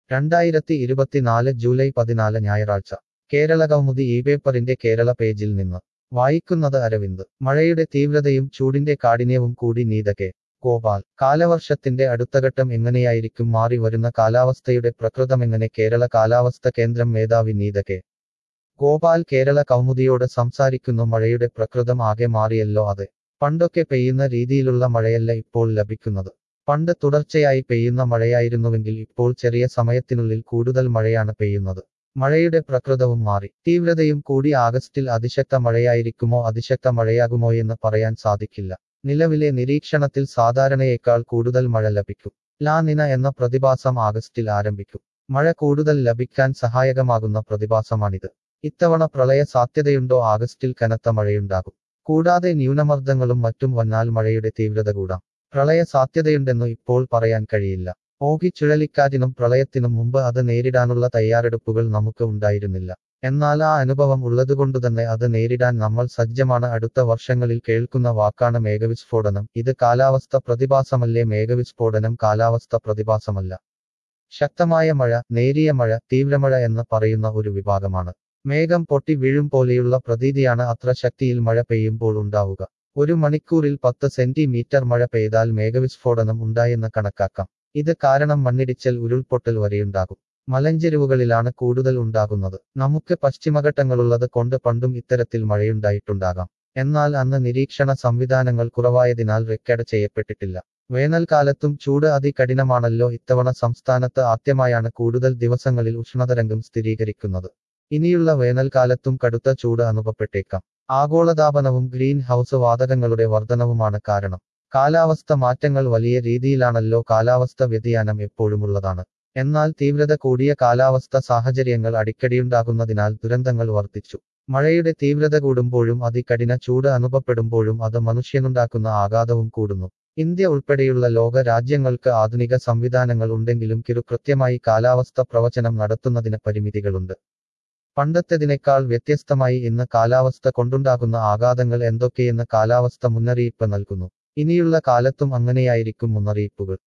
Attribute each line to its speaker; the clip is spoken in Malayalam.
Speaker 1: 2024 ജൂലൈ 14 ഞായറാഴ്ച കേരള കൗമുദി ഈ പേപ്പറിന്റെ കേരള പേജിൽ നിന്ന് വായിക്കുന്നത് അരവിന്ദ്. മഴയുടെ തീവ്രതയും ചൂടിന്റെ കാഠിന്യവും കൂടി നീത കെ. ഗോപാൽ. കാലവർഷത്തിന്റെ അടുത്തഘട്ടം എങ്ങനെയായിരിക്കും, മാറി വരുന്ന കാലാവസ്ഥയുടെ പ്രകൃതമെങ്ങനെ? കേരള കാലാവസ്ഥ കേന്ദ്രം മേധാവി നീത കെ. ഗോപാൽ കേരള കൗമുദിയോട് സംസാരിക്കുന്നു. മഴയുടെ പ്രകൃതം ആകെ മാറിയല്ലോ. അതെ, പണ്ടൊക്കെ പെയ്യുന്ന രീതിയിലുള്ള മഴയല്ല ഇപ്പോൾ ലഭിക്കുന്നത്. പണ്ട് തുടർച്ചയായി പെയ്യുന്ന മഴയായിരുന്നുവെങ്കിൽ ഇപ്പോൾ ചെറിയ സമയത്തിനുള്ളിൽ കൂടുതൽ മഴയാണ് പെയ്യുന്നത്. മഴയുടെ പ്രകൃതവും മാറി, തീവ്രതയും കൂടി. ആഗസ്റ്റിൽ അതിശക്ത മഴയായിരിക്കുമോ, അതിശക്ത മഴയാകുമോയെന്ന് പറയാൻ സാധിക്കില്ല. നിലവിലെ നിരീക്ഷണത്തിൽ സാധാരണയേക്കാൾ കൂടുതൽ മഴ ലഭിക്കും. ലാ നിന എന്ന പ്രതിഭാസം ആഗസ്റ്റിൽ ആരംഭിക്കും. മഴ കൂടുതൽ ലഭിക്കാൻ സഹായകമാകുന്ന പ്രതിഭാസമാണിത്. ഇത്തവണ പ്രളയ സാധ്യതയുണ്ടോ? ആഗസ്റ്റിൽ കനത്ത മഴയുണ്ടാകും. കൂടാതെ ന്യൂനമർദ്ദങ്ങളും മറ്റും വന്നാൽ മഴയുടെ തീവ്രത കൂടാം. പ്രളയ സാധ്യതയുണ്ടെന്നു ഇപ്പോൾ പറയാൻ കഴിയില്ല. ഓഖി ചുഴലിക്കാറ്റിനും പ്രളയത്തിനും മുമ്പ് അത് നേരിടാനുള്ള തയ്യാറെടുപ്പുകൾ നമുക്ക് ഉണ്ടായിരുന്നില്ല. എന്നാൽ ആ അനുഭവം ഉള്ളതുകൊണ്ടുതന്നെ അത് നേരിടാൻ നമ്മൾ സജ്ജമാണ്. അടുത്ത വർഷങ്ങളിൽ കേൾക്കുന്ന വാക്കാണ് മേഘവിസ്ഫോടനം. ഇത് കാലാവസ്ഥ പ്രതിഭാസമല്ലേ? മേഘവിസ്ഫോടനം കാലാവസ്ഥ പ്രതിഭാസമല്ല. ശക്തമായ മഴ, നേരിയ മഴ, തീവ്രമഴ എന്ന് പറയുന്ന ഒരു വിഭാഗമാണ്. മേഘം പൊട്ടി വീഴും പോലെയുള്ള പ്രതീതിയാണ് അത്ര ശക്തിയിൽ മഴ പെയ്യുമ്പോൾ ഉണ്ടാവുക. ഒരു മണിക്കൂറിൽ 10 സെന്റിമീറ്റർ മഴ പെയ്താൽ മേഘവിസ്ഫോടനം ഉണ്ടായെന്ന് കണക്കാക്കാം. ഇത് കാരണം മണ്ണിടിച്ചൽ, ഉരുൾപൊട്ടൽ വരെയുണ്ടാകും. മലഞ്ചെരിവുകളിലാണ് കൂടുതൽ ഉണ്ടാകുന്നത്. നമുക്ക് പശ്ചിമഘട്ടങ്ങളുള്ളത് കൊണ്ട് പണ്ടും ഇത്തരത്തിൽ മഴയുണ്ടായിട്ടുണ്ടാകാം. എന്നാൽ അന്ന് നിരീക്ഷണ സംവിധാനങ്ങൾ കുറവായതിനാൽ റെക്കോർഡ് ചെയ്യപ്പെട്ടിട്ടില്ല. വേനൽക്കാലത്തും ചൂട് അതികഠിനമാണല്ലോ. ഇത്തവണ സംസ്ഥാനത്ത് ആദ്യമായാണ് കൂടുതൽ ദിവസങ്ങളിൽ ഉഷ്ണതരംഗം സ്ഥിരീകരിക്കുന്നത്. ഇനിയുള്ള വേനൽക്കാലത്തും കടുത്ത ചൂട് അനുഭവപ്പെട്ടേക്കാം. ആഗോളതാപനവും ഗ്രീൻ ഹൗസ് വാതകങ്ങളുടെ വർധനവുമാണ് കാരണം. കാലാവസ്ഥ മാറ്റങ്ങൾ വലിയ രീതിയിലാണല്ലോ. കാലാവസ്ഥ വ്യതിയാനം എപ്പോഴുമുള്ളതാണ്. എന്നാൽ തീവ്രത കൂടിയ കാലാവസ്ഥ സാഹചര്യങ്ങൾ അടിക്കടിയുണ്ടാകുന്നതിനാൽ ദുരന്തങ്ങൾ വർദ്ധിച്ചു. മഴയുടെ തീവ്രത കൂടുമ്പോഴും അതികഠിന ചൂട് അനുഭവപ്പെടുമ്പോഴും അത് മനുഷ്യനുണ്ടാക്കുന്ന ആഘാതവും കൂടുന്നു. ഇന്ത്യ ഉൾപ്പെടെയുള്ള ലോക രാജ്യങ്ങൾക്ക് ആധുനിക സംവിധാനങ്ങൾ ഉണ്ടെങ്കിലും കൃത്യമായി കാലാവസ്ഥ പ്രവചനം നടത്തുന്നതിന് പരിമിതികളുണ്ട്. പണ്ടത്തേതിനേക്കാൾ വ്യത്യസ്തമായി ഇന്ന് കാലാവസ്ഥ കൊണ്ടുണ്ടാകുന്ന ആഘാതങ്ങൾ എന്തൊക്കെയെന്ന് കാലാവസ്ഥ മുന്നറിയിപ്പ് നൽകുന്നു. ഇനിയുള്ള കാലത്തും അങ്ങനെയായിരിക്കും മുന്നറിയിപ്പുകൾ.